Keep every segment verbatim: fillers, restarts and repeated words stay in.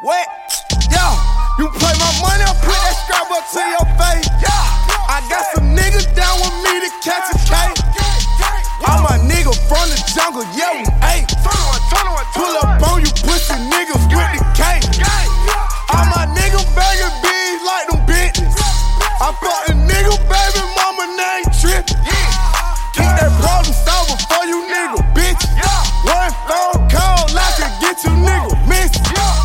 What? Yeah, you play my money, I'll put that scrap up to your face. Yeah, I got some niggas down with me to catch a cake. All my niggas from the jungle, yeah, we ate. Pull up on you pussy niggas with the cake. All my niggas bagging bees like them bitches. I fuck a nigga, baby mama name trippin'. Keep that problem solved before you nigga, bitch. One phone call, I can get you nigga missing.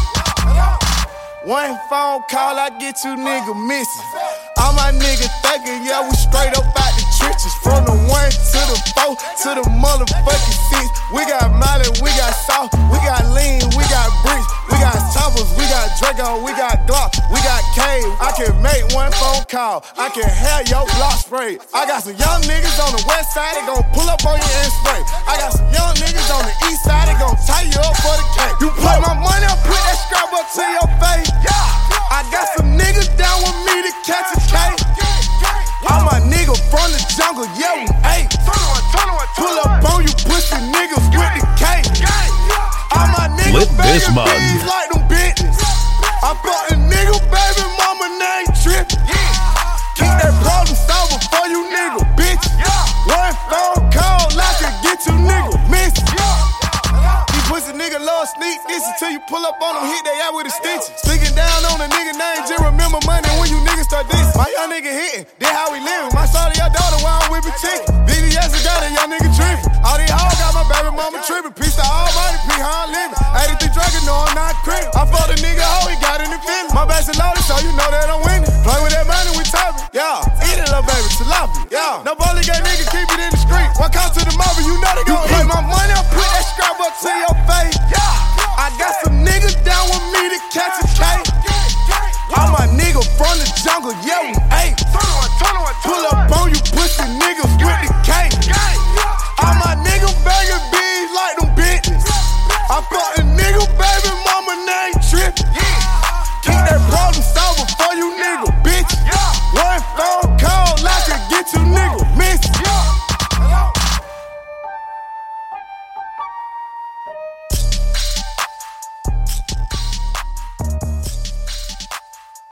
One phone call, I get you nigga missing. All my niggas thinking, yeah, we straight up out the trenches. From the one to the four to the motherfucking six. We got Molly, we got South, we got Lean, we got Bricks, we got Choppers, we got Draco, we got Glock, we got Cave. I can make one phone call, I can have your block sprayed. I got some young niggas on the west side, they gon' pull up on you and spray. I got some young niggas on the east side, they gon' tie you up for the cake. You play my money, I'll put that scrap up to your face. I got some niggas down with me to catch a cake. All my niggas from the jungle, yeah, we ate. Pull up on you pussy niggas with the cake. All my niggas bagging bees like them bitches. I fuck a nigga, baby mama name trippin'. Keep that problem solved before you nigga, bitch. One phone call, I can get you nigga missing. These pussy nigga love sneak this until you pull up on them, hit they out with a stitch. Sticking down on a nigga name, just remember money when you niggas start dissing. My young nigga hitting, this how we living. My son of your daughter while I'm whipping chicken. B D S got a young nigga tripping. All these hoes got my baby mama tripping. Piece of almighty, P how I'm living. eighty-three drinking, no I'm not crippin'. I fought a nigga hoe, he got in the feeling. My bass is loaded, so you know that I'm winning. Play with that money, we tapping. Yeah, eat it little baby, tilapia. Yeah, no bully gay nigga, keep it in the street. One call to the mother.